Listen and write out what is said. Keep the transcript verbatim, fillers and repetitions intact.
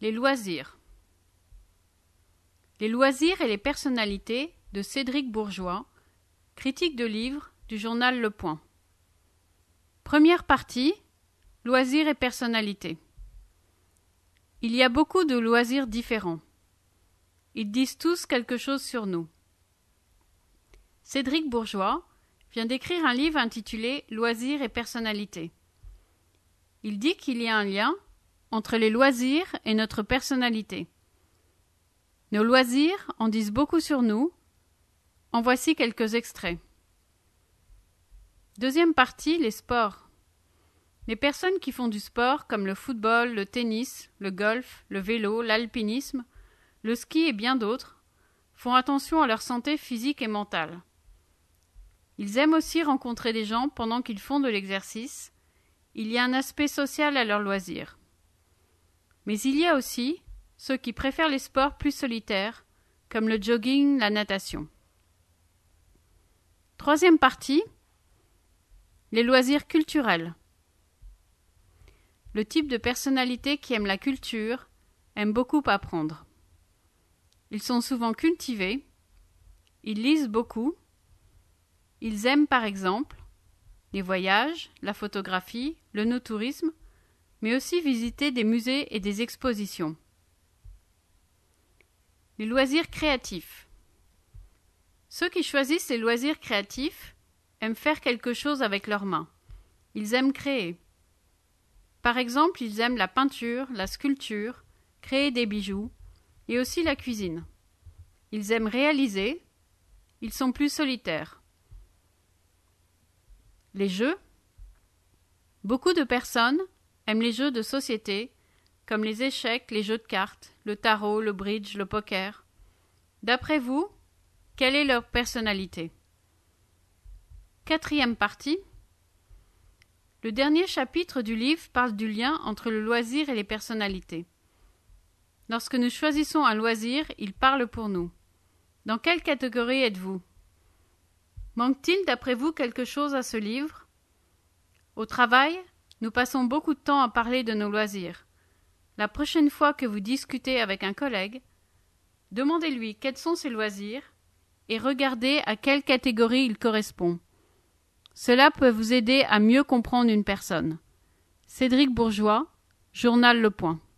Les loisirs. Les loisirs et les personnalités de Cédric Bourgeois, critique de livres du journal Le Point. Première partie, loisirs et personnalités. Il y a beaucoup de loisirs différents. Ils disent tous quelque chose sur nous. Cédric Bourgeois vient d'écrire un livre intitulé Loisirs et personnalités. Il dit qu'il y a un lien entre les loisirs et notre personnalité. Nos loisirs en disent beaucoup sur nous. En voici quelques extraits. Deuxième partie, les sports. Les personnes qui font du sport comme le football, le tennis, le golf, le vélo, l'alpinisme, le ski et bien d'autres font attention à leur santé physique et mentale. Ils aiment aussi rencontrer des gens pendant qu'ils font de l'exercice. Il y a un aspect social à leurs loisirs. Mais il y a aussi ceux qui préfèrent les sports plus solitaires, comme le jogging, la natation. Troisième partie, les loisirs culturels. Le type de personnalité qui aime la culture aime beaucoup apprendre. Ils sont souvent cultivés, ils lisent beaucoup, ils aiment par exemple les voyages, la photographie, le no-tourisme, mais aussi visiter des musées et des expositions. Les loisirs créatifs. Ceux qui choisissent les loisirs créatifs aiment faire quelque chose avec leurs mains. Ils aiment créer. Par exemple, ils aiment la peinture, la sculpture, créer des bijoux et aussi la cuisine. Ils aiment réaliser. Ils sont plus solitaires. Les jeux. Beaucoup de personnes aiment les jeux de société, comme les échecs, les jeux de cartes, le tarot, le bridge, le poker. D'après vous, quelle est leur personnalité? Quatrième partie. Le dernier chapitre du livre parle du lien entre le loisir et les personnalités. Lorsque nous choisissons un loisir, il parle pour nous. Dans quelle catégorie êtes-vous? Manque-t-il d'après vous quelque chose à ce livre? Au travail, nous passons beaucoup de temps à parler de nos loisirs. La prochaine fois que vous discutez avec un collègue, demandez-lui quels sont ses loisirs et regardez à quelle catégorie il correspond. Cela peut vous aider à mieux comprendre une personne. Cédric Bourgeois, Journal Le Point.